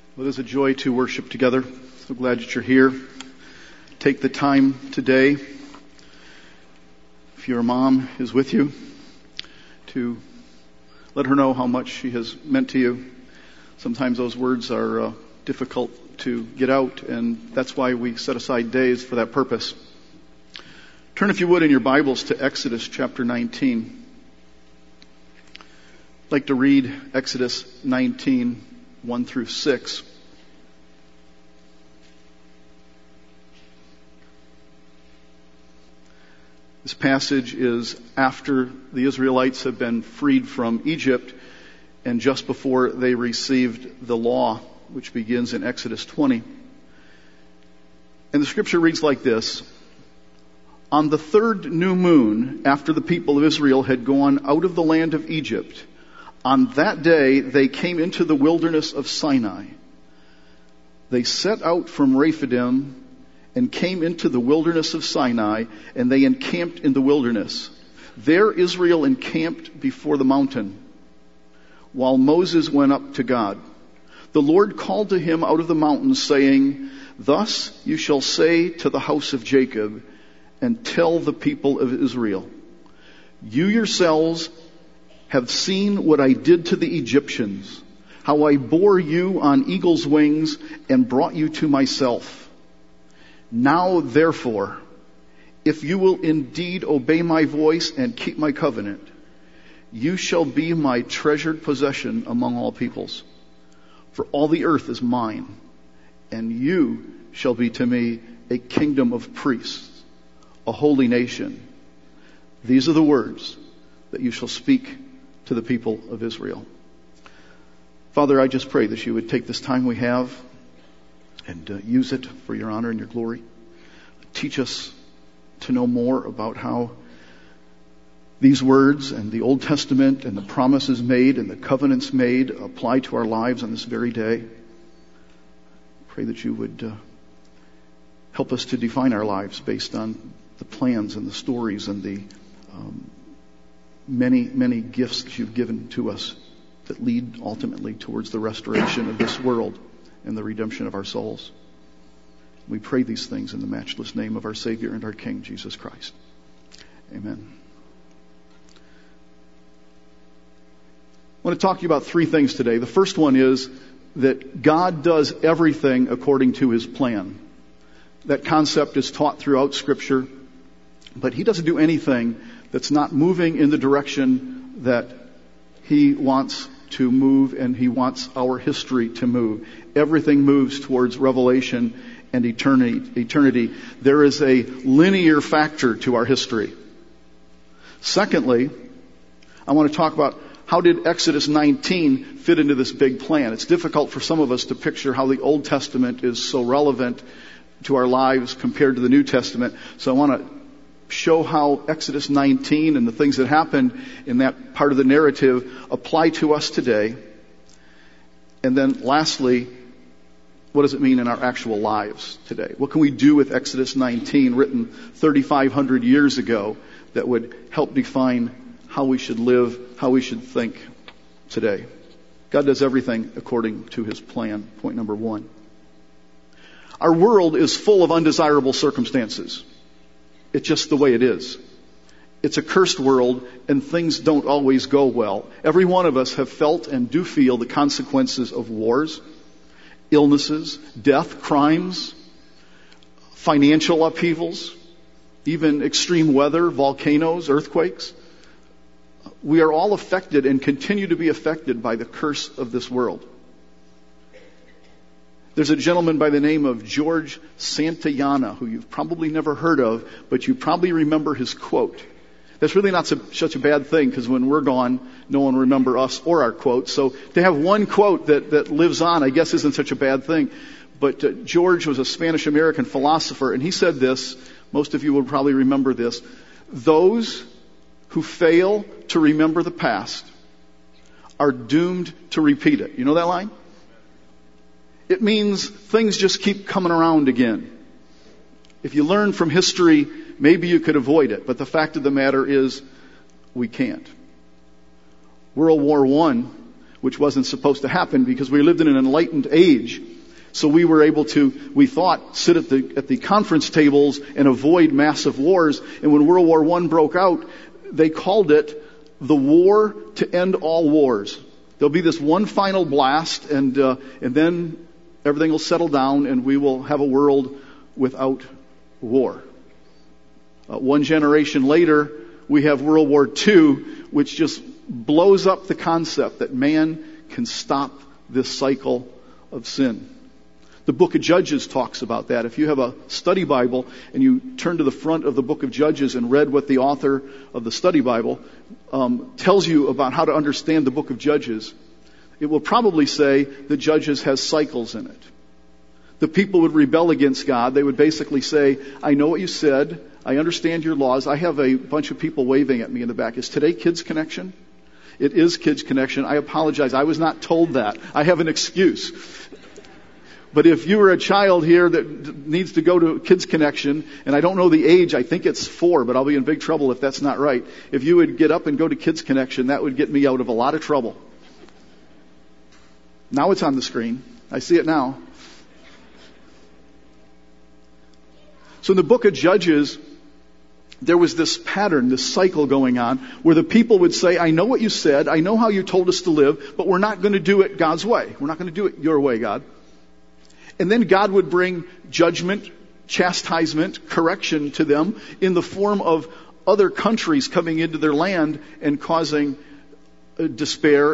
Well, it is a joy to worship together. So glad that you're here. Take the time today, if your mom is with you, to let her know how much she has meant to you. Sometimes those words are difficult to get out, and that's why we set aside days for that purpose. Turn, if you would, in your Bibles to Exodus chapter 19. I'd like to read Exodus 19, 1 through 6. This passage is after the Israelites have been freed from Egypt and just before they received the law, which begins in Exodus 20. And the scripture reads like this: On the third new moon, after the people of Israel had gone out of the land of Egypt, on that day they came into the wilderness of Sinai. They set out from Rephidim and came into the wilderness of Sinai, and they encamped in the wilderness. There Israel encamped before the mountain, while Moses went up to God. The Lord called to him out of the mountain, saying, Thus you shall say to the house of Jacob, and tell the people of Israel, You yourselves have seen what I did to the Egyptians, how I bore you on eagle's wings and brought you to myself. Now, therefore, if you will indeed obey my voice and keep my covenant, you shall be my treasured possession among all peoples. For all the earth is mine, and you shall be to me a kingdom of priests, a holy nation. These are the words that you shall speak to the people of Israel. Father, I just pray that you would take this time we have and use it for your honor and your glory. Teach us to know more about how these words and the Old Testament and the promises made and the covenants made apply to our lives on this very day. Pray that you would help us to define our lives based on the plans and the stories and the many, many gifts that you've given to us that lead ultimately towards the restoration of this world and the redemption of our souls. We pray these things in the matchless name of our Savior and our King, Jesus Christ. Amen. I want to talk to you about three things today. The first one is that God does everything according to His plan. That concept is taught throughout Scripture, but He doesn't do anything that's not moving in the direction that He wants to move, and He wants our history to move. Everything moves towards revelation and eternity. There is a linear factor to our history. Secondly, I want to talk about how did Exodus 19 fit into this big plan. It's difficult for some of us to picture how the Old Testament is so relevant to our lives compared to the New Testament. So I want to show how Exodus 19 and the things that happened in that part of the narrative apply to us today. And then lastly, what does it mean in our actual lives today? What can we do with Exodus 19, written 3,500 years ago, that would help define how we should live, how we should think today? God does everything according to His plan. Point number one. Our world is full of undesirable circumstances. It's just the way it is. It's a cursed world, and things don't always go well. Every one of us have felt and do feel the consequences of wars, illnesses, death, crimes, financial upheavals, even extreme weather, volcanoes, earthquakes. We are all affected and continue to be affected by the curse of this world. There's a gentleman by the name of George Santayana, who you've probably never heard of, but you probably remember his quote. That's really not such a bad thing, because when we're gone, no one will remember us or our quotes. So to have one quote that lives on, I guess, isn't such a bad thing. But George was a Spanish-American philosopher, and he said this. Most of you will probably remember this. Those who fail to remember the past are doomed to repeat it. You know that line? It means things just keep coming around again. If you learn from history, maybe you could avoid it. But the fact of the matter is, we can't. World War I which wasn't supposed to happen because we lived in an enlightened age. So we were able to, we thought, sit at the conference tables and avoid massive wars. And when World War I broke out, they called it the war to end all wars. There'll be this one final blast, and then everything will settle down, and we will have a world without war. One generation later, we have World War II, which just blows up the concept that man can stop this cycle of sin. The book of Judges talks about that. If you have a study Bible and you turn to the front of the book of Judges and read what the author of the study Bible tells you about how to understand the book of Judges, it will probably say that Judges has cycles in it. The people would rebel against God. They would basically say, I know what you said. I understand your laws. I have a bunch of people waving at me in the back. Is today Kids Connection? It is Kids Connection. I apologize. I was not told that. I have an excuse. But if you were a child here that needs to go to Kids Connection, and I don't know the age, I think it's 4, but I'll be in big trouble if that's not right. If you would get up and go to Kids Connection, that would get me out of a lot of trouble. Now it's on the screen. I see it now. So in the book of Judges, there was this pattern, this cycle going on, where the people would say, I know what you said, I know how you told us to live, but we're not going to do it God's way. We're not going to do it your way, God. And then God would bring judgment, chastisement, correction to them in the form of other countries coming into their land and causing despair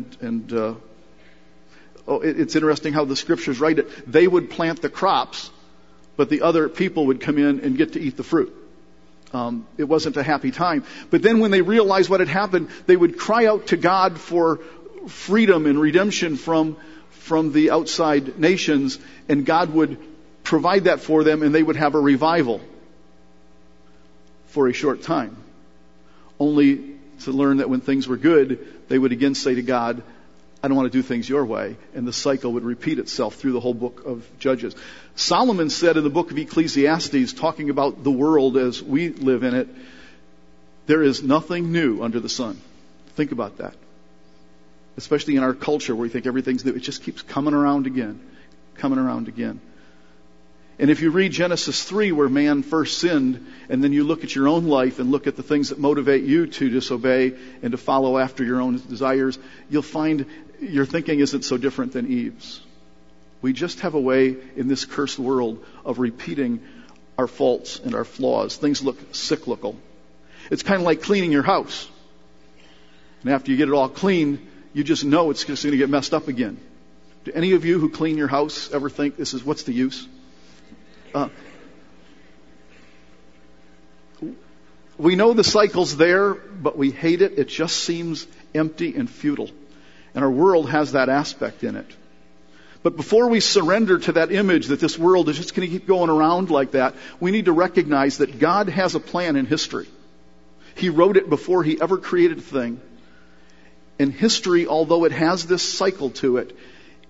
it's interesting how the scriptures write it. They would plant the crops, but the other people would come in and get to eat the fruit. It wasn't a happy time. But then when they realized what had happened, they would cry out to God for freedom and redemption from the outside nations, and God would provide that for them, and they would have a revival for a short time. Only to learn that when things were good, they would again say to God, I don't want to do things your way. And the cycle would repeat itself through the whole book of Judges. Solomon said in the book of Ecclesiastes, talking about the world as we live in it, there is nothing new under the sun. Think about that. Especially in our culture where we think everything's new. It just keeps coming around again. Coming around again. And if you read Genesis 3 where man first sinned, and then you look at your own life and look at the things that motivate you to disobey and to follow after your own desires, you'll find your thinking isn't so different than Eve's. We just have a way in this cursed world of repeating our faults and our flaws. Things look cyclical. It's kind of like cleaning your house. And after you get it all clean, you just know it's just going to get messed up again. Do any of you who clean your house ever think what's the use? We know the cycle's there, but we hate it. It just seems empty and futile. And our world has that aspect in it. But before we surrender to that image that this world is just going to keep going around like that, we need to recognize that God has a plan in history. He wrote it before He ever created a thing. And history, although it has this cycle to it,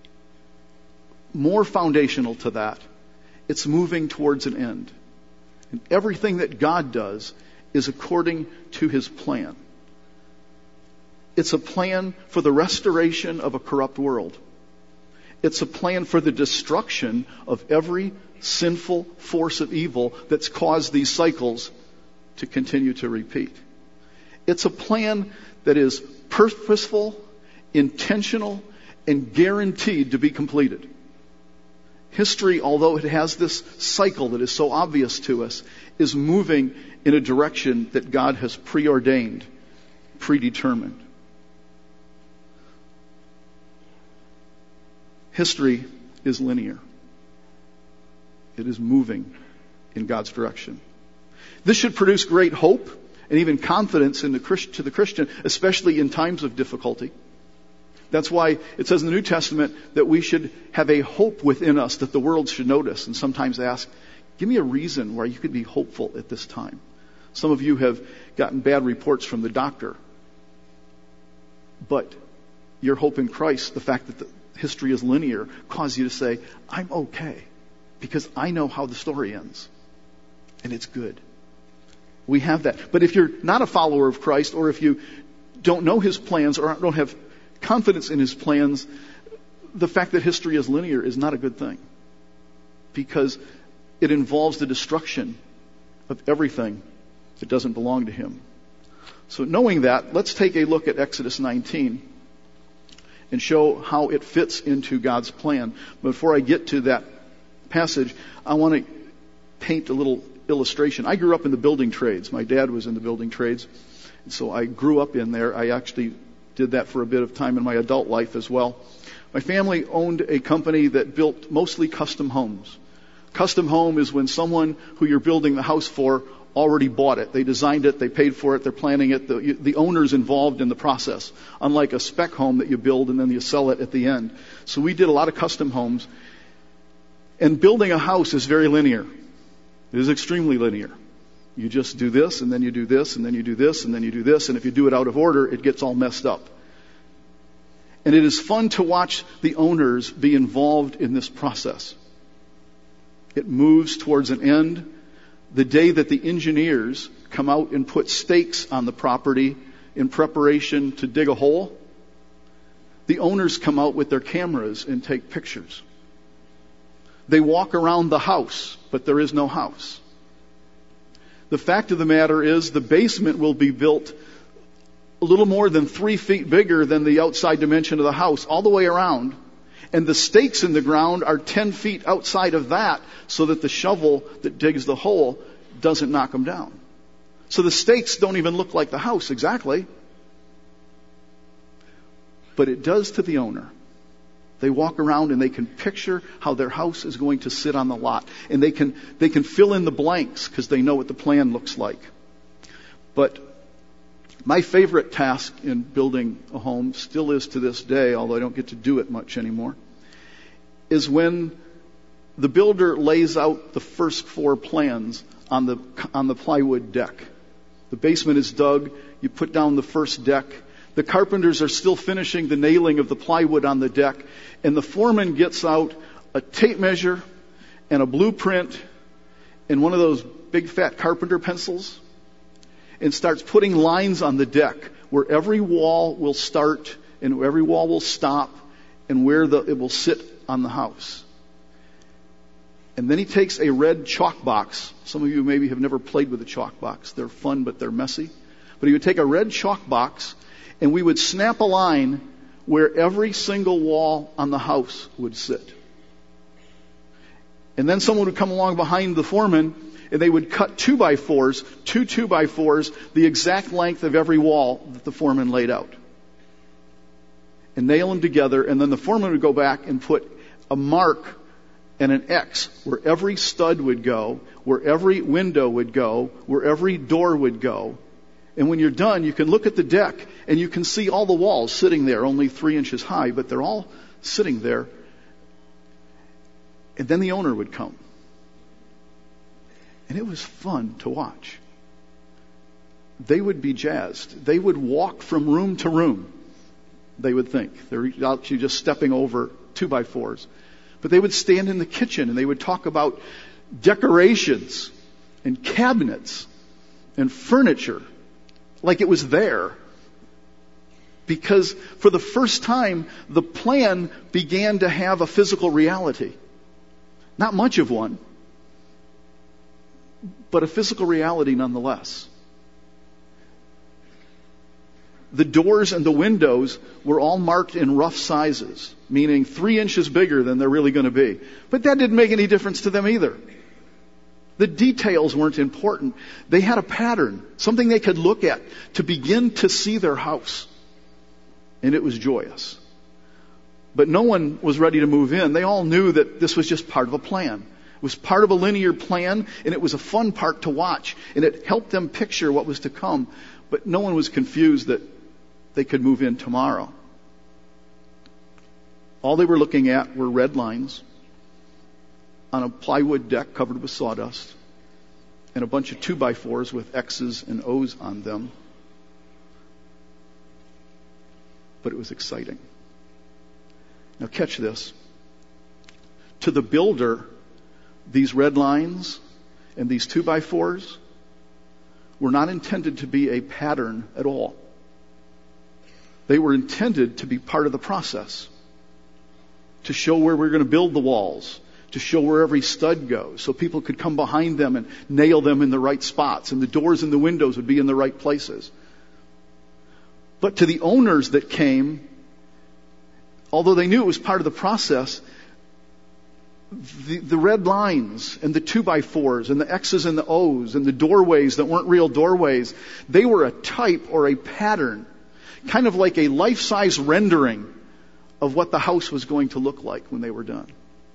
more foundational to that, it's moving towards an end. And everything that God does is according to His plan. It's a plan for the restoration of a corrupt world. It's a plan for the destruction of every sinful force of evil that's caused these cycles to continue to repeat. It's a plan that is purposeful, intentional, and guaranteed to be completed. History, although it has this cycle that is so obvious to us, is moving in a direction that God has preordained, predetermined. History is linear. It is moving in God's direction. This should produce great hope and even confidence to the Christian, especially in times of difficulty. That's why it says in the New Testament that we should have a hope within us that the world should notice, and sometimes ask, give me a reason where you could be hopeful at this time. Some of you have gotten bad reports from the doctor, but your hope in Christ, the fact that the history is linear, cause you to say, I'm okay, because I know how the story ends, and it's good. We have that. But if you're not a follower of Christ, or if you don't know His plans, or don't have confidence in his plans, the fact that history is linear is not a good thing, because it involves the destruction of everything that doesn't belong to him. So knowing that, let's take a look at Exodus 19 and show how it fits into God's plan. Before I get to that passage, I want to paint a little illustration. I grew up in the building trades. My dad was in the building trades, and so I grew up in there. I actually did that for a bit of time in my adult life as well. My family owned a company that built mostly custom homes. Custom home is when someone who you're building the house for already bought it. They designed it, they paid for it, they're planning it. The owner's involved in the process, unlike a spec home that you build and then you sell it at the end. So we did a lot of custom homes. And building a house is very linear. It is extremely linear. You just do this, and then you do this, and then you do this, and then you do this, and if you do it out of order, it gets all messed up. And it is fun to watch the owners be involved in this process. It moves towards an end. The day that the engineers come out and put stakes on the property in preparation to dig a hole, the owners come out with their cameras and take pictures. They walk around the house, but there is no house. The fact of the matter is the basement will be built a little more than 3 feet bigger than the outside dimension of the house, all the way around. And the stakes in the ground are 10 feet outside of that, so that the shovel that digs the hole doesn't knock them down. So the stakes don't even look like the house exactly. But it does to the owner. They walk around and they can picture how their house is going to sit on the lot. And they can fill in the blanks because they know what the plan looks like. But my favorite task in building a home, still is to this day, although I don't get to do it much anymore, is when the builder lays out the first 4 plans on the plywood deck. The basement is dug, you put down the first deck. The carpenters are still finishing the nailing of the plywood on the deck, and the foreman gets out a tape measure and a blueprint and one of those big fat carpenter pencils and starts putting lines on the deck where every wall will start and every wall will stop and where it will sit on the house. And then he takes a red chalk box. Some of you maybe have never played with a chalk box. They're fun, but they're messy. But he would take a red chalk box and we would snap a line where every single wall on the house would sit. And then someone would come along behind the foreman and they would cut 2x4s, two 2x4s, the exact length of every wall that the foreman laid out. And nail them together, and then the foreman would go back and put a mark and an X where every stud would go, where every window would go, where every door would go. And when you're done, you can look at the deck and you can see all the walls sitting there, only 3 inches high, but they're all sitting there. And then the owner would come. And it was fun to watch. They would be jazzed. They would walk from room to room, they would think. They're actually just stepping over 2x4s. But they would stand in the kitchen and they would talk about decorations and cabinets and furniture like it was there. Because for the first time, the plan began to have a physical reality. Not much of one, but a physical reality nonetheless. The doors and the windows were all marked in rough sizes, meaning 3 inches bigger than they're really going to be. But that didn't make any difference to them either. The details weren't important. They had a pattern, something they could look at to begin to see their house. And it was joyous. But no one was ready to move in. They all knew that this was just part of a plan. It was part of a linear plan, and it was a fun part to watch. And it helped them picture what was to come. But no one was confused that they could move in tomorrow. All they were looking at were red lines on a plywood deck covered with sawdust and a bunch of 2x4s with X's and O's on them. But it was exciting. Now catch this. To the builder, these red lines and these 2x4s were not intended to be a pattern at all. They were intended to be part of the process, to show where we're going to build the walls, to show where every stud goes, so people could come behind them and nail them in the right spots, and the doors and the windows would be in the right places. But to the owners that came, although they knew it was part of the process, the red lines and the 2x4s and the X's and the O's and the doorways that weren't real doorways, they were a type or a pattern, kind of like a life-size rendering of what the house was going to look like when they were done.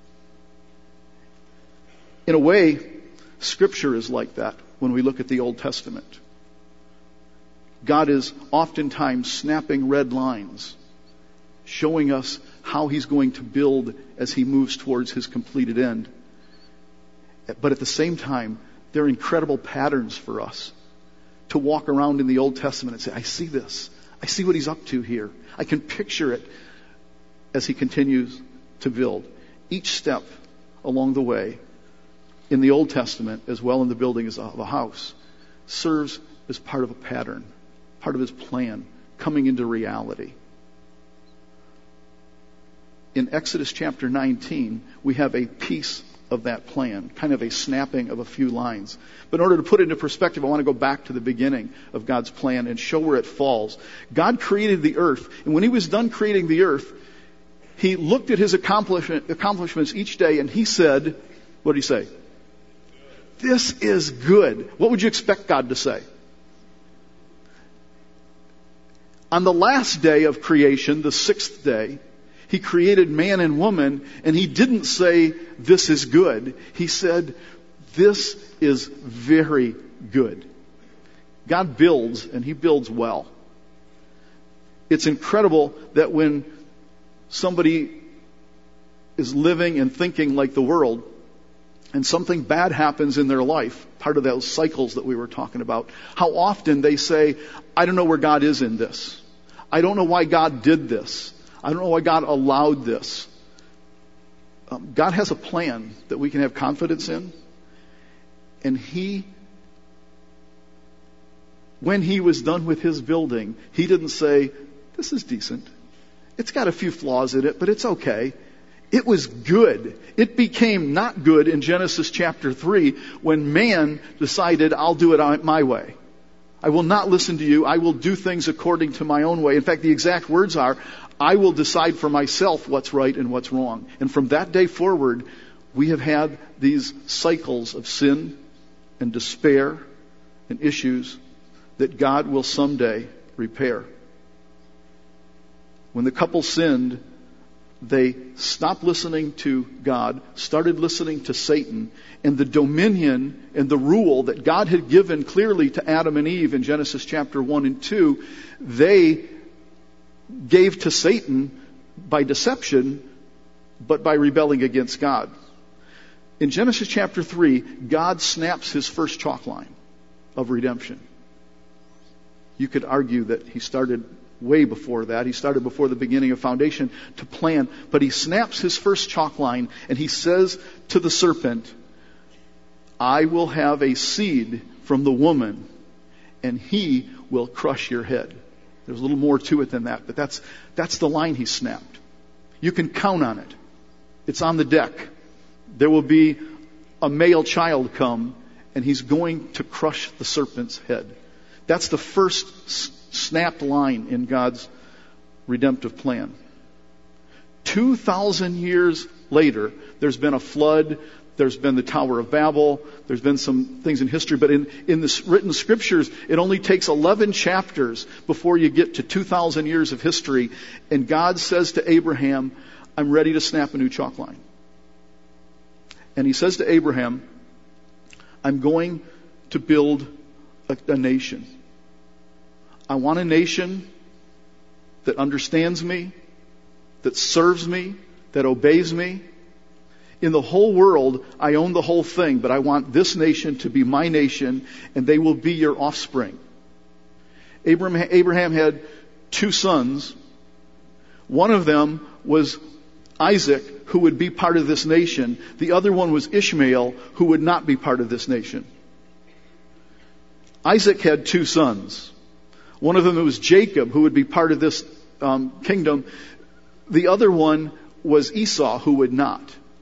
In a way, Scripture is like that when we look at the Old Testament. God is oftentimes snapping red lines, showing us how He's going to build as He moves towards His completed end. But at the same time, they're incredible patterns for us to walk around in the Old Testament and say, I see this. I see what He's up to here. I can picture it as He continues to build. Each step along the way in the Old Testament, as well in the building of a house, serves as part of a pattern, part of His plan coming into reality. In Exodus chapter 19, we have a piece of that plan, kind of a snapping of a few lines. But in order to put it into perspective, I want to go back to the beginning of God's plan and show where it falls. God created the earth, and when He was done creating the earth, He looked at His accomplishments each day, and He said, what did He say? This is good. What would you expect God to say? On the last day of creation, the sixth day, He created man and woman, and He didn't say, this is good. He said, this is very good. God builds, and He builds well. It's incredible that when somebody is living and thinking like the world, and something bad happens in their life, part of those cycles that we were talking about, how often they say, I don't know where God is in this. I don't know why God did this. I don't know why God allowed this. God has a plan that we can have confidence in. And when He was done with His building, He didn't say, this is decent. It's got a few flaws in it, but it's okay. It was good. It became not good in Genesis chapter 3 when man decided, I'll do it my way. I will not listen to you. I will do things according to my own way. In fact, the exact words are, I will decide for myself what's right and what's wrong. And from that day forward, we have had these cycles of sin and despair and issues that God will someday repair. When the couple sinned, they stopped listening to God, started listening to Satan, and the dominion and the rule that God had given clearly to Adam and Eve in Genesis chapter 1 and 2, they gave to Satan by deception, but by rebelling against God. In Genesis chapter 3, God snaps His first chalk line of redemption. You could argue that He started way before that. He started before the beginning of foundation to plan. But He snaps His first chalk line and He says to the serpent, I will have a seed from the woman and he will crush your head. There's a little more to it than that, but that's the line He snapped. You can count on it. It's on the deck. There will be a male child come and he's going to crush the serpent's head. That's the first snapped line in God's redemptive plan. 2,000 years later, there's been a flood, there's been the Tower of Babel, there's been some things in history, but in the written scriptures, it only takes 11 chapters before you get to 2,000 years of history, and God says to Abraham, I'm ready to snap a new chalk line. And He says to Abraham, I'm going to build a nation. I want a nation that understands me, that serves me, that obeys me. In the whole world, I own the whole thing, but I want this nation to be my nation, and they will be your offspring. Abraham had 2 sons. One of them was Isaac, who would be part of this nation. The other one was Ishmael, who would not be part of this nation. Isaac had 2 sons. One of them was Jacob, who would be part of this kingdom. The other one was Esau, who would not.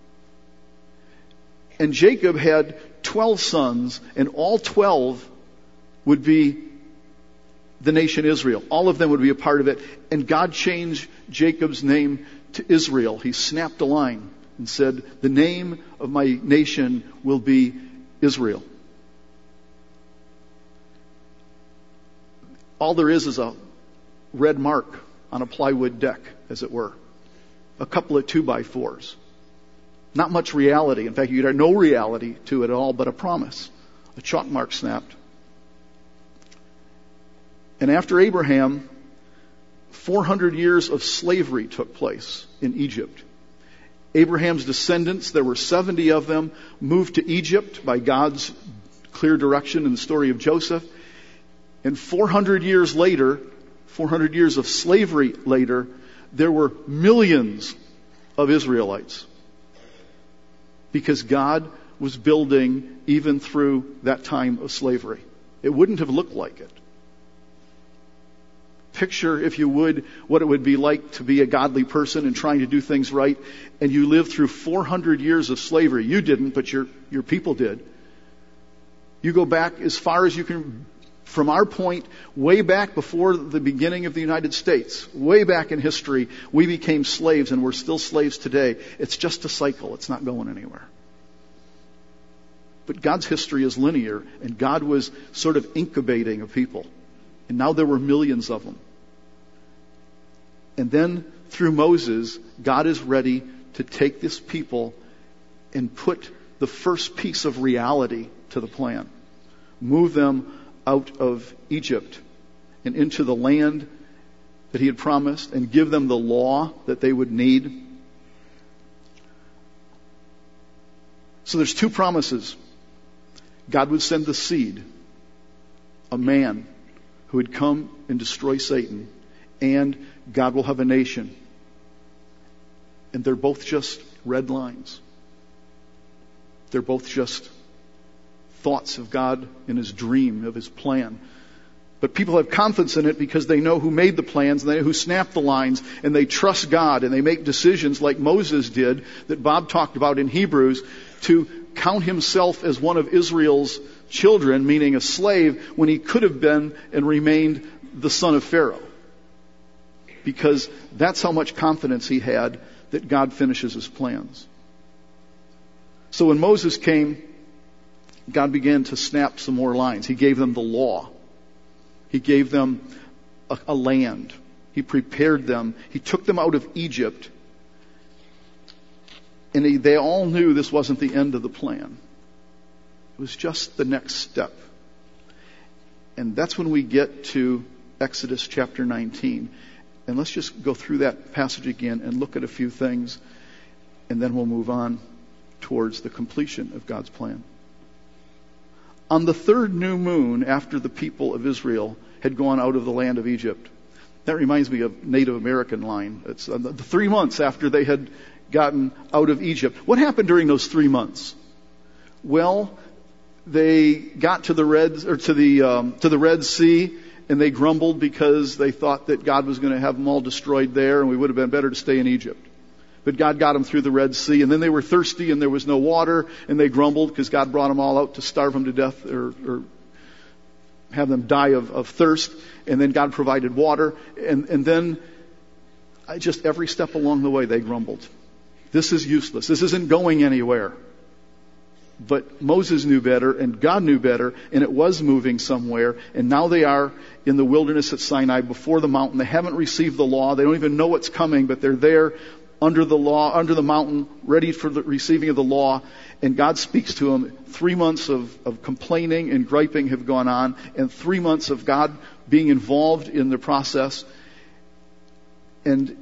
And Jacob had 12 sons, and all 12 would be the nation Israel. All of them would be a part of it. And God changed Jacob's name to Israel. He snapped a line and said, the name of my nation will be Israel. All there is a red mark on a plywood deck, as it were. A couple of 2x4s. Not much reality. In fact, you get no reality to it at all, but a promise. A chalk mark snapped. And after Abraham, 400 years of slavery took place in Egypt. Abraham's descendants, there were 70 of them, moved to Egypt by God's clear direction in the story of Joseph. And 400 years later, 400 years of slavery later, there were millions of Israelites. Because God was building even through that time of slavery. It wouldn't have looked like it. Picture, if you would, what it would be like to be a godly person and trying to do things right, and you lived through 400 years of slavery. You didn't, but your people did. You go back as far as you can, from our point, way back before the beginning of the United States, way back in history, we became slaves, and we're still slaves today. It's just a cycle. It's not going anywhere. But God's history is linear, and God was sort of incubating a people. And now there were millions of them. And then through Moses, God is ready to take this people and put the first piece of reality to the plan. Move them out of Egypt and into the land that he had promised, and give them the law that they would need. So there's two promises. God would send the seed, a man who would come and destroy Satan, and God will have a nation. And they're both just red lines. They're both just thoughts of God in his dream, of his plan. But people have confidence in it because they know who made the plans, and they know who snapped the lines, and they trust God, and they make decisions like Moses did, that Bob talked about in Hebrews, to count himself as one of Israel's children, meaning a slave, when he could have been and remained the son of Pharaoh. Because that's how much confidence he had that God finishes his plans. So when Moses came, God began to snap some more lines. He gave them the law. He gave them a land. He prepared them. He took them out of Egypt. And they all knew this wasn't the end of the plan. It was just the next step. And that's when we get to Exodus chapter 19. And let's just go through that passage again and look at a few things, and then we'll move on towards the completion of God's plan. On the third new moon after the people of Israel had gone out of the land of Egypt. That reminds me of Native American line. It's the 3 months after they had gotten out of Egypt. What happened during those 3 months? Well, they got to the Red Sea, and they grumbled because they thought that God was going to have them all destroyed there, and we would have been better to stay in Egypt. But God got them through the Red Sea, and then they were thirsty, and there was no water, and they grumbled because God brought them all out to starve them to death or have them die of thirst. And then God provided water, and then just every step along the way they grumbled. This is useless. This isn't going anywhere. But Moses knew better, and God knew better, and it was moving somewhere. And now they are in the wilderness at Sinai before the mountain. They haven't received the law. They don't even know what's coming, but they're there under the law, under the mountain, ready for the receiving of the law. And God speaks to them. 3 months of complaining and griping have gone on, and 3 months of God being involved in the process. And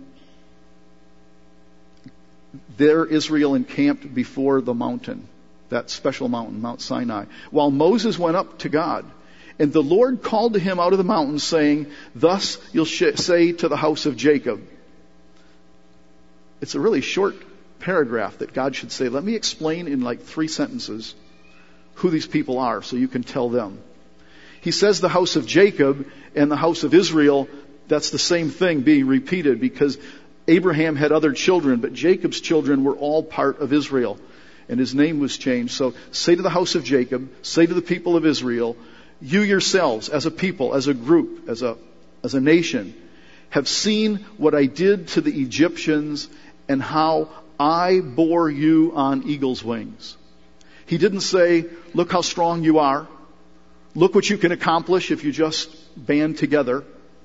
there Israel encamped before the mountain, that special mountain, Mount Sinai, while Moses went up to God. And the Lord called to him out of the mountain, saying, "Thus you'll say to the house of Jacob." It's a really short paragraph that God should say. Let me explain in like 3 sentences who these people are so you can tell them. He says the house of Jacob and the house of Israel. That's the same thing being repeated, because Abraham had other children, but Jacob's children were all part of Israel, and his name was changed. So say to the house of Jacob, say to the people of Israel, you yourselves as a people, as a group, as a nation, have seen what I did to the Egyptians and how I bore you on eagle's wings. He didn't say, look how strong you are. Look what you can accomplish if you just band together.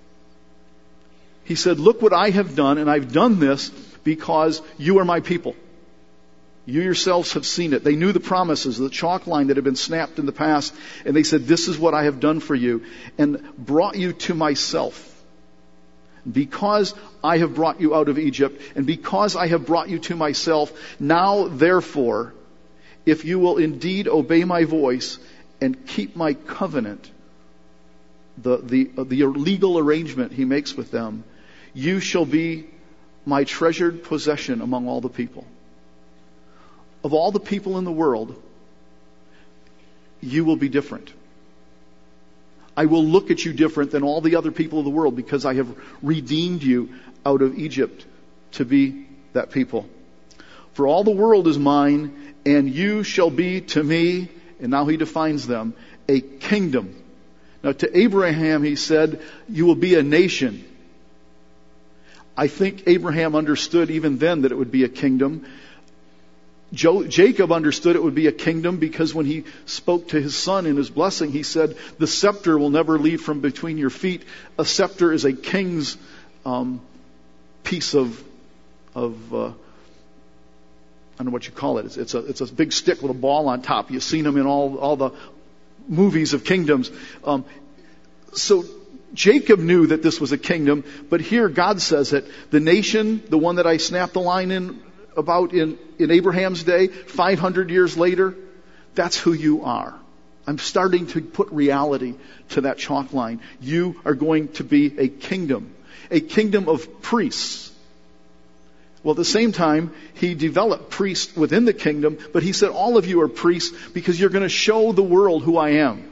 He said, look what I have done, and I've done this because you are my people. You yourselves have seen it. They knew the promises, the chalk line that had been snapped in the past, and they said, this is what I have done for you, and brought you to myself. Because I have brought you out of Egypt, and because I have brought you to myself, now therefore, if you will indeed obey my voice and keep my covenant, the legal arrangement he makes with them, you shall be my treasured possession among all the people. Of all the people in the world, you will be different. I will look at you different than all the other people of the world, because I have redeemed you out of Egypt to be that people. For all the world is mine, and you shall be to me, and now he defines them, a kingdom. Now to Abraham he said, you will be a nation. I think Abraham understood even then that it would be a kingdom. Jacob understood it would be a kingdom, because when he spoke to his son in his blessing, he said, the scepter will never leave from between your feet. A scepter is a king's piece of I don't know what you call it. It's a big stick with a ball on top. You've seen them in all the movies of kingdoms. So Jacob knew that this was a kingdom, but here God says that the nation, the one that I snapped the line in Abraham's day, 500 years later, that's who you are. I'm starting to put reality to that chalk line. You are going to be a kingdom of priests. Well, at the same time, he developed priests within the kingdom, but he said, all of you are priests because you're going to show the world who I am.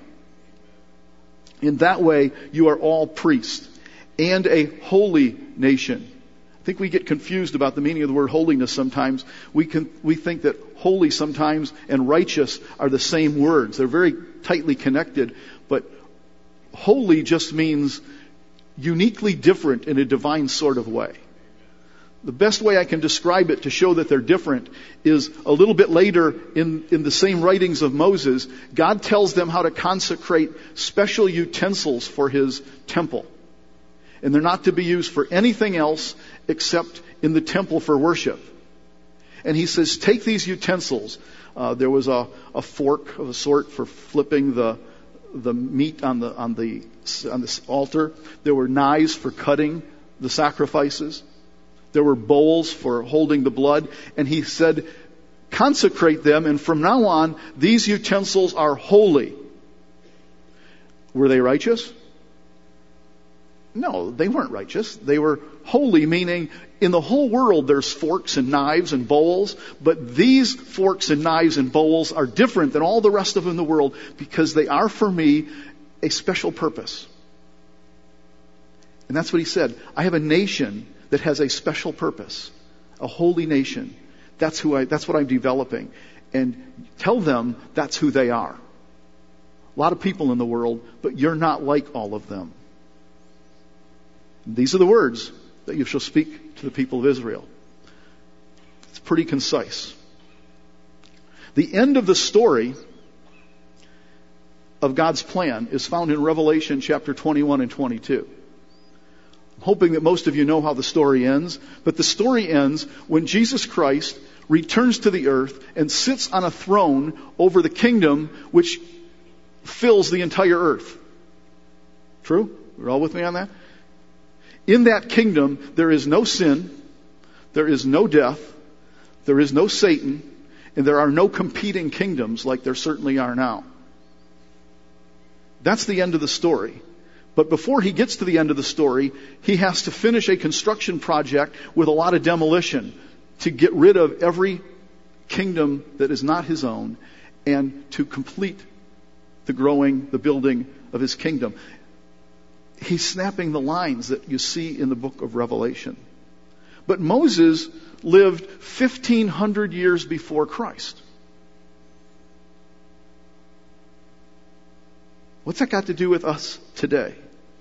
In that way, you are all priests and a holy nation. I think we get confused about the meaning of the word holiness sometimes. We think that holy sometimes and righteous are the same words. They're very tightly connected, but holy just means uniquely different in a divine sort of way. The best way I can describe it to show that they're different is a little bit later in the same writings of Moses, God tells them how to consecrate special utensils for his temple. And they're not to be used for anything else except in the temple for worship. And he says, take these utensils. There was a fork of a sort for flipping the meat on the altar. There were knives for cutting the sacrifices. There were bowls for holding the blood. And he said, consecrate them, and from now on, these utensils are holy. Were they righteous? No, they weren't righteous. They were holy, meaning in the whole world there's forks and knives and bowls, but these forks and knives and bowls are different than all the rest of them in the world, because they are for me a special purpose. And that's what he said. I have a nation that has a special purpose, a holy nation. That's what I'm developing. And tell them that's who they are. A lot of people in the world, but you're not like all of them. These are the words that you shall speak to the people of Israel. It's pretty concise. The end of the story of God's plan is found in Revelation chapter 21 and 22. I'm hoping that most of you know how the story ends, but the story ends when Jesus Christ returns to the earth and sits on a throne over the kingdom which fills the entire earth. True? You're all with me on that? In that kingdom, there is no sin, there is no death, there is no Satan, and there are no competing kingdoms like there certainly are now. That's the end of the story. But before he gets to the end of the story, he has to finish a construction project with a lot of demolition to get rid of every kingdom that is not his own and to complete the building of his kingdom. He's snapping the lines that you see in the book of Revelation. But Moses lived 1,500 years before Christ. What's that got to do with us today?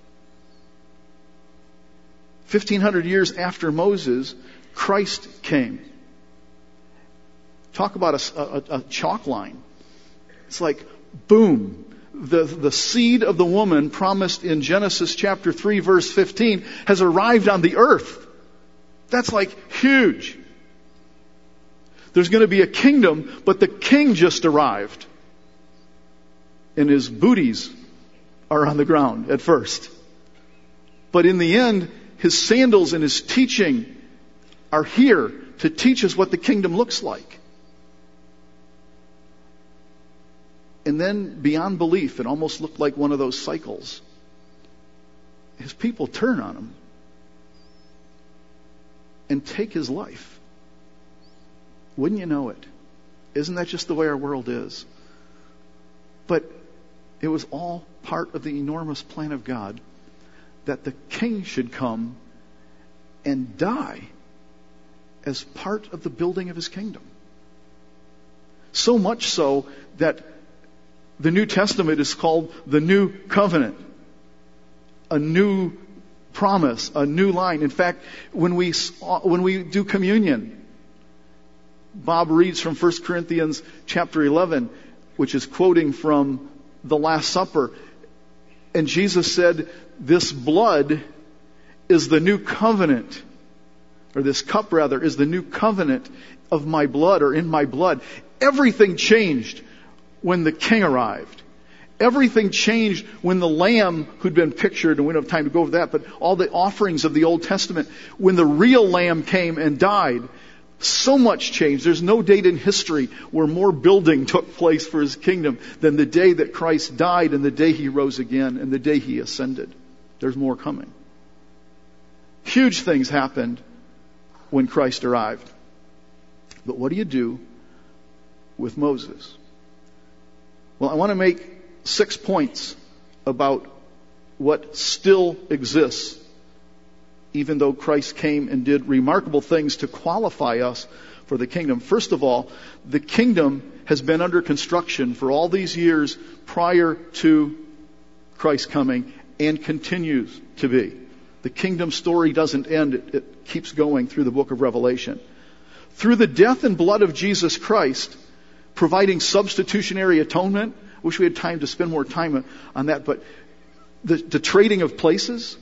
1,500 years after Moses, Christ came. Talk about a chalk line. It's like, boom. The seed of the woman promised in Genesis chapter 3 verse 15 has arrived on the earth. That's like huge. There's going to be a kingdom, but the king just arrived. And his booties are on the ground at first. But in the end, his sandals and his teaching are here to teach us what the kingdom looks like. And then, beyond belief, it almost looked like one of those cycles. His people turn on him and take his life. Wouldn't you know it? Isn't that just the way our world is? But it was all part of the enormous plan of God that the king should come and die as part of the building of his kingdom. So much so that the New Testament is called the New Covenant. A new promise, a new line. In fact, when we do communion, Bob reads from 1 Corinthians chapter 11, which is quoting from the Last Supper. And Jesus said, this blood is the new covenant, or this cup rather, is the new covenant of my blood, or in my blood. Everything changed when the king arrived. Everything changed when the lamb who'd been pictured, and we don't have time to go over that, but all the offerings of the Old Testament, when the real lamb came and died, so much changed. There's no date in history where more building took place for his kingdom than the day that Christ died and the day he rose again and the day he ascended. There's more coming. Huge things happened when Christ arrived. But what do you do with Moses? Well, I want to make 6 points about what still exists, even though Christ came and did remarkable things to qualify us for the kingdom. First of all, the kingdom has been under construction for all these years prior to Christ's coming and continues to be. The kingdom story doesn't end. It keeps going through the book of Revelation. Through the death and blood of Jesus Christ, providing substitutionary atonement. Wish we had time to spend more time on that, but the trading of places.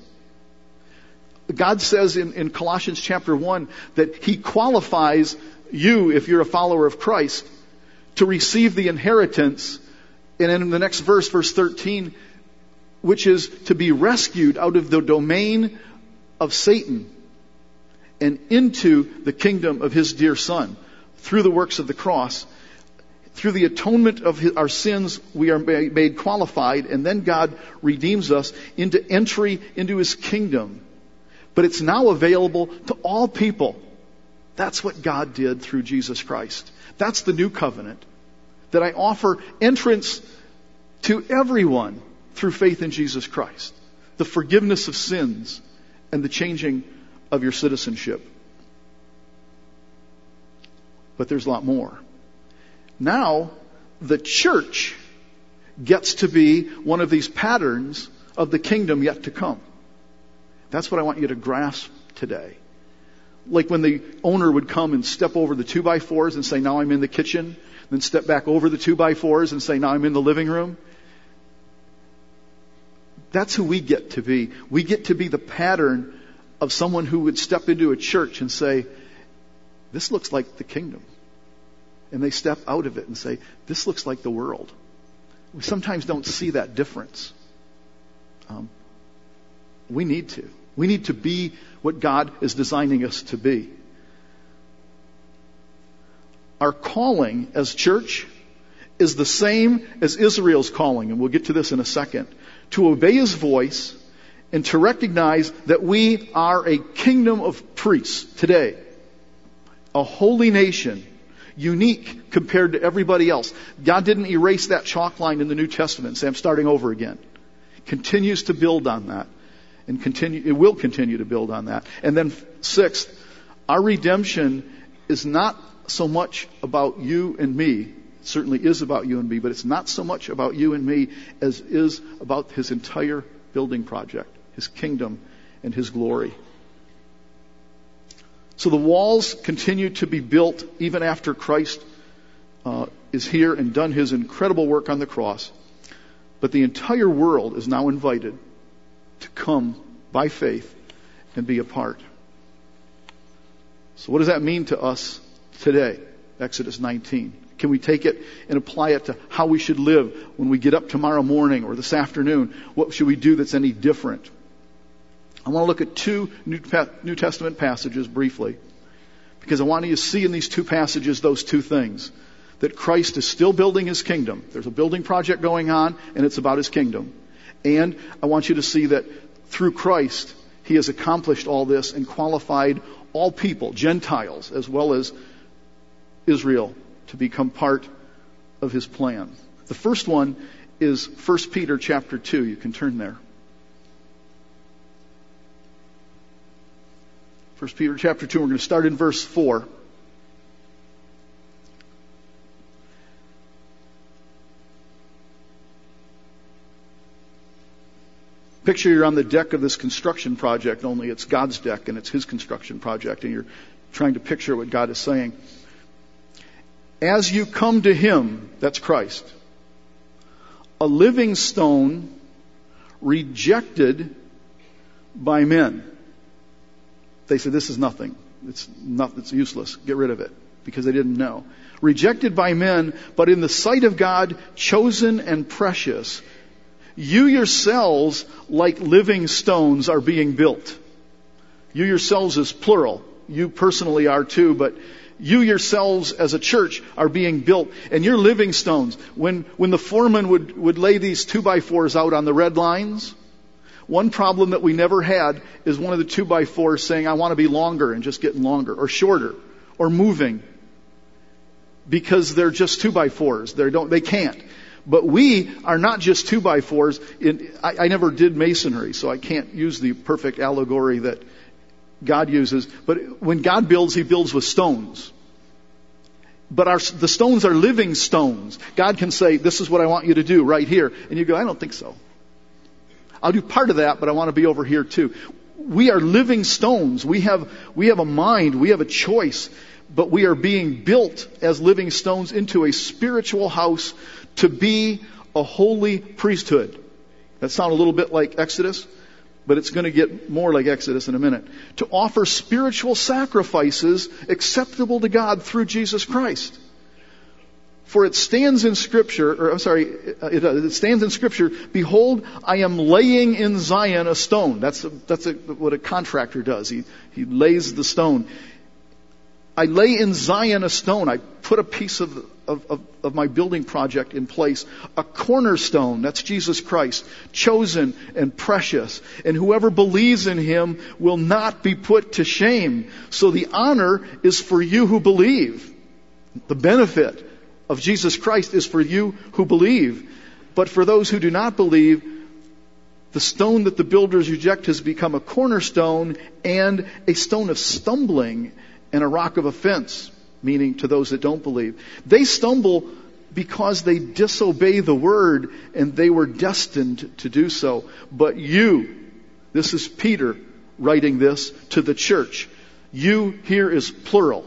God says in Colossians chapter 1 that He qualifies you, if you're a follower of Christ, to receive the inheritance. And in the next verse, verse 13, which is to be rescued out of the domain of Satan and into the kingdom of His dear Son through the works of the cross. Through the atonement of our sins, we are made qualified, and then God redeems us into entry into His kingdom. But it's now available to all people. That's what God did through Jesus Christ. That's the new covenant. That I offer entrance to everyone through faith in Jesus Christ. The forgiveness of sins and the changing of your citizenship. But there's a lot more. Now, the church gets to be one of these patterns of the kingdom yet to come. That's what I want you to grasp today. Like when the owner would come and step over the 2x4s and say, now I'm in the kitchen. Then step back over the 2x4s and say, now I'm in the living room. That's who we get to be. We get to be the pattern of someone who would step into a church and say, this looks like the kingdom. And they step out of it and say, this looks like the world. We sometimes don't see that difference. We need to. We need to be what God is designing us to be. Our calling as church is the same as Israel's calling, and we'll get to this in a second, to obey His voice and to recognize that we are a kingdom of priests today, a holy nation, unique compared to everybody else. God didn't erase that chalk line in the New Testament and say, I'm starting over again. Continues to build on that. And it will continue to build on that. And then sixth, our redemption is not so much about you and me. It certainly is about you and me, but it's not so much about you and me as is about his entire building project, his kingdom and his glory. So the walls continue to be built even after Christ is here and done his incredible work on the cross. But the entire world is now invited to come by faith and be a part. So what does that mean to us today? Exodus 19. Can we take it and apply it to how we should live when we get up tomorrow morning or this afternoon? What should we do that's any different? I want to look at two New Testament passages briefly, because I want you to see in these two passages those two things. That Christ is still building his kingdom. There's a building project going on, and it's about his kingdom. And I want you to see that through Christ, he has accomplished all this and qualified all people, Gentiles as well as Israel, to become part of his plan. The first one is 1 Peter chapter 2. You can turn there. 1 Peter chapter 2, we're going to start in verse 4. Picture you're on the deck of this construction project, only it's God's deck and it's his construction project, and you're trying to picture what God is saying. As you come to him, that's Christ, a living stone rejected by men. They said, this is nothing. It's useless. Get rid of it. Because they didn't know. Rejected by men, but in the sight of God, chosen and precious. You yourselves, like living stones, are being built. You yourselves is plural. You personally are too, but you yourselves as a church are being built. And you're living stones. When the foreman would lay these 2x4s out on the red lines, one problem that we never had is one of the 2x4s saying, I want to be longer, and just getting longer, or shorter, or moving. Because they're just 2x4s. They can't. But we are not just 2x4s. I never did masonry, so I can't use the perfect allegory that God uses. But when God builds, he builds with stones. But the stones are living stones. God can say, this is what I want you to do right here. And you go, I don't think so. I'll do part of that, but I want to be over here too. We are living stones. We have a mind. We have a choice. But we are being built as living stones into a spiritual house to be a holy priesthood. That sounds a little bit like Exodus, but it's going to get more like Exodus in a minute. To offer spiritual sacrifices acceptable to God through Jesus Christ. For it stands in Scripture, it stands in Scripture, behold, I am laying in Zion a stone. That's what a contractor does. He lays the stone. I lay in Zion a stone. I put a piece of my building project in place. A cornerstone, that's Jesus Christ, chosen and precious. And whoever believes in him will not be put to shame. So the honor is for you who believe. The benefit of Jesus Christ is for you who believe. But for those who do not believe, the stone that the builders reject has become a cornerstone and a stone of stumbling and a rock of offense, meaning to those that don't believe. They stumble because they disobey the word, and they were destined to do so. But you, this is Peter writing this to the church. You here is plural.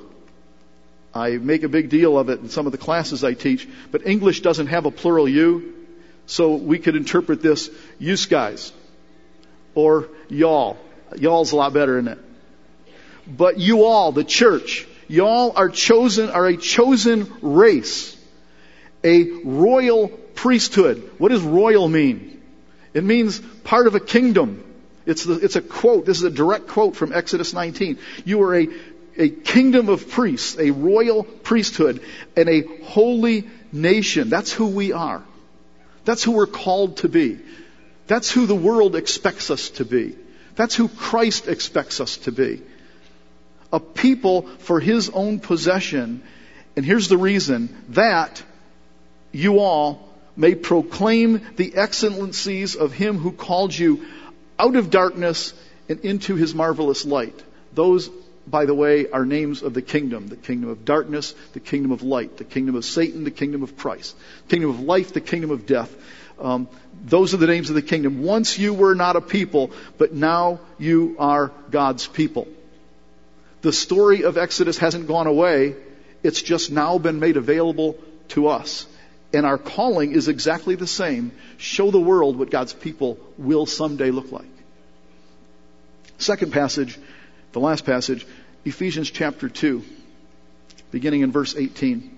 I make a big deal of it in some of the classes I teach, but English doesn't have a plural you, so we could interpret this, you guys, or y'all. Y'all's a lot better, isn't it? But you all, the church, y'all are a chosen race, a royal priesthood. What does royal mean? It means part of a kingdom. It's a quote. This is a direct quote from Exodus 19. You are a kingdom of priests, a royal priesthood, and a holy nation. That's who we are. That's who we're called to be. That's who the world expects us to be. That's who Christ expects us to be. A people for his own possession. And here's the reason, that you all may proclaim the excellencies of him who called you out of darkness and into his marvelous light. Those, by the way, are names of the kingdom of darkness, the kingdom of light, the kingdom of Satan, the kingdom of Christ, the kingdom of life, the kingdom of death. Those are the names of the kingdom. Once you were not a people, but now you are God's people. The story of Exodus hasn't gone away. It's just now been made available to us. And our calling is exactly the same. Show the world what God's people will someday look like. Second passage, the last passage, Ephesians chapter 2, beginning in verse 18.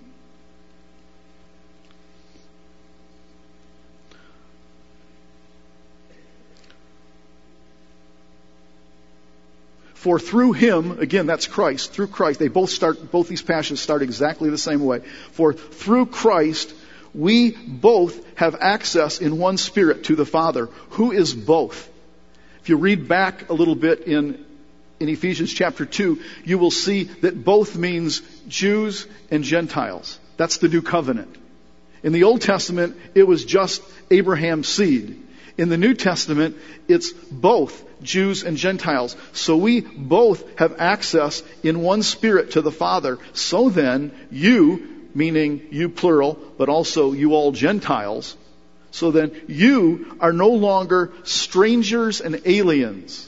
For through him, again, that's Christ, through Christ, both these passages start exactly the same way. For through Christ, we both have access in one Spirit to the Father. Who is both? If you read back a little bit in Ephesians chapter 2, you will see that both means Jews and Gentiles. That's the new covenant. In the Old Testament, it was just Abraham's seed. In the New Testament, it's both Jews and Gentiles. So we both have access in one Spirit to the Father. So then, you, meaning you plural, but also you all Gentiles, so then you are no longer strangers and aliens.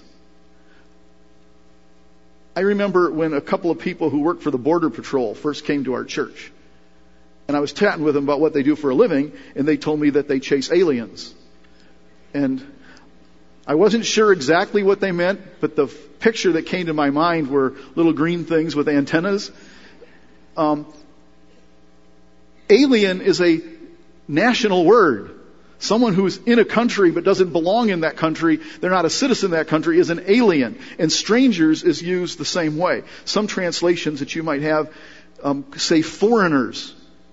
I remember when a couple of people who worked for the Border Patrol first came to our church. And I was chatting with them about what they do for a living, and they told me that they chase aliens. And I wasn't sure exactly what they meant, but the picture that came to my mind were little green things with antennas. Alien is a national word. Someone who's in a country but doesn't belong in that country, they're not a citizen of that country, is an alien. And strangers is used the same way. Some translations that you might have say foreigners.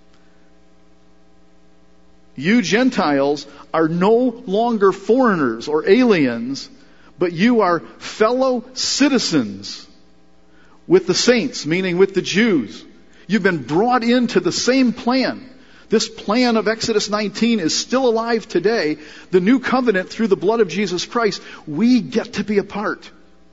You Gentiles are no longer foreigners or aliens, but you are fellow citizens with the saints, meaning with the Jews. You've been brought into the same plan. This plan of Exodus 19 is still alive today. The new covenant through the blood of Jesus Christ, we get to be a part.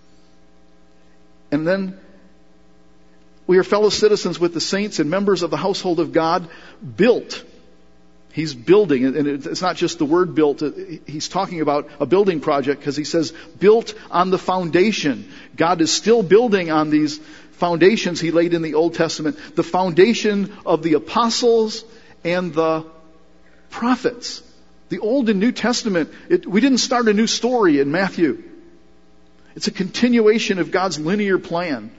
And then we are fellow citizens with the saints and members of the household of God, built. He's building, and it's not just the word built. He's talking about a building project because he says built on the foundation. God is still building on these foundations he laid in the Old Testament. The foundation of the apostles and the prophets. The Old and New Testament, we didn't start a new story in Matthew. It's a continuation of God's linear plan.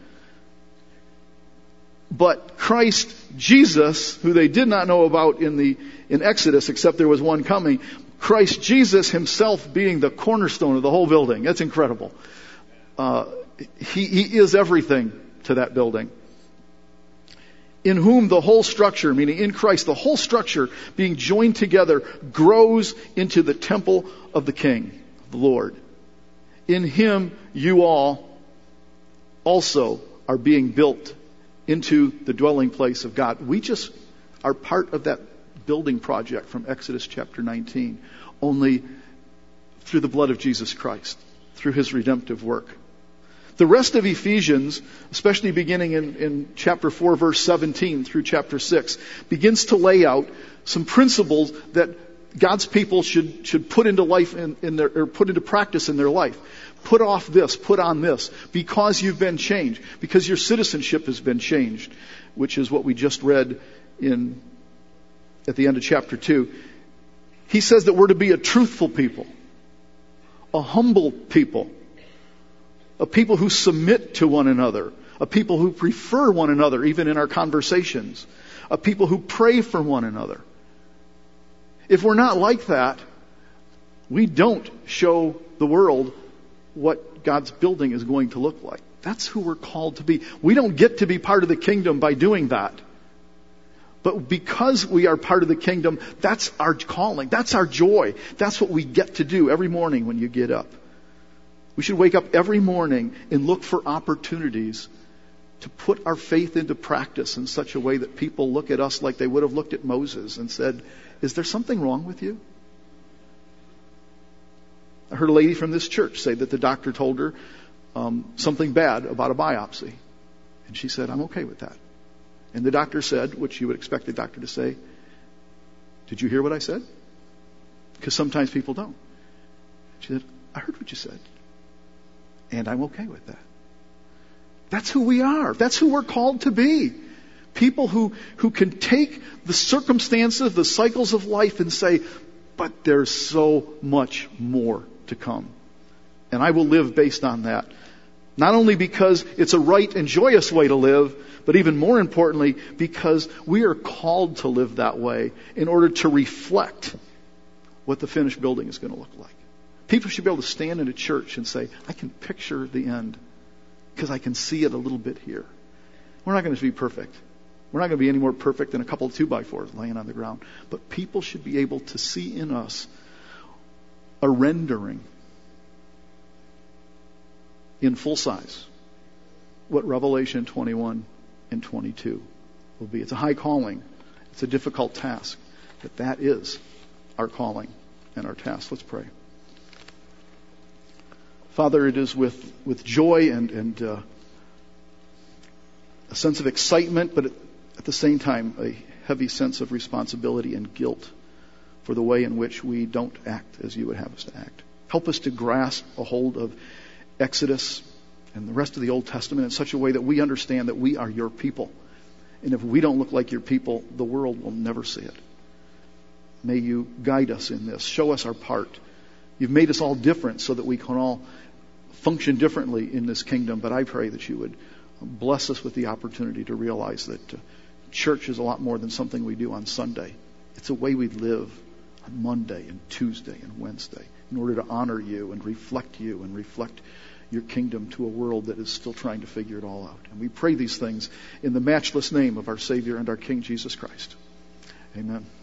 But Christ Jesus, who they did not know about in Exodus, except there was one coming, Christ Jesus himself being the cornerstone of the whole building. That's incredible. He is everything to that building. In whom the whole structure, meaning in Christ, the whole structure being joined together grows into the temple of the King, the Lord. In him you all also are being built into the dwelling place of God. We just are part of that building project from Exodus chapter 19, only through the blood of Jesus Christ, through his redemptive work. The rest of Ephesians, especially beginning in chapter 4, verse 17 through chapter 6, begins to lay out some principles that God's people should put into life or put into practice in their life. Put off this, put on this, because you've been changed, because your citizenship has been changed, which is what we just read at the end of chapter 2. He says that we're to be a truthful people, a humble people, a people who submit to one another, a people who prefer one another, even in our conversations, a people who pray for one another. If we're not like that, we don't show the world what God's building is going to look like. That's who we're called to be. We don't get to be part of the kingdom by doing that. But because we are part of the kingdom, that's our calling. That's our joy. That's what we get to do every morning when you get up. We should wake up every morning and look for opportunities to put our faith into practice in such a way that people look at us like they would have looked at Moses and said, "Is there something wrong with you?" I heard a lady from this church say that the doctor told her something bad about a biopsy. And she said, I'm okay with that. And the doctor said, which you would expect the doctor to say, did you hear what I said? Because sometimes people don't. She said, I heard what you said. And I'm okay with that. That's who we are. That's who we're called to be. People who can take the circumstances, the cycles of life and say, but there's so much more to come. And I will live based on that. Not only because it's a right and joyous way to live, but even more importantly, because we are called to live that way in order to reflect what the finished building is going to look like. People should be able to stand in a church and say, I can picture the end because I can see it a little bit here. We're not going to be perfect. We're not going to be any more perfect than a couple of 2x4s laying on the ground. But people should be able to see in us a rendering in full size what Revelation 21 and 22 will be. It's a high calling. It's a difficult task. But that is our calling and our task. Let's pray. Father, it is with joy and a sense of excitement, but at the same time, a heavy sense of responsibility and guilt for the way in which we don't act as you would have us to act. Help us to grasp a hold of Exodus and the rest of the Old Testament in such a way that we understand that we are your people. And if we don't look like your people, the world will never see it. May you guide us in this. Show us our part. You've made us all different so that we can all function differently in this kingdom. But I pray that you would bless us with the opportunity to realize that church is a lot more than something we do on Sunday. It's a way we live on Monday and Tuesday and Wednesday in order to honor you and reflect your kingdom to a world that is still trying to figure it all out. And we pray these things in the matchless name of our Savior and our King, Jesus Christ. Amen.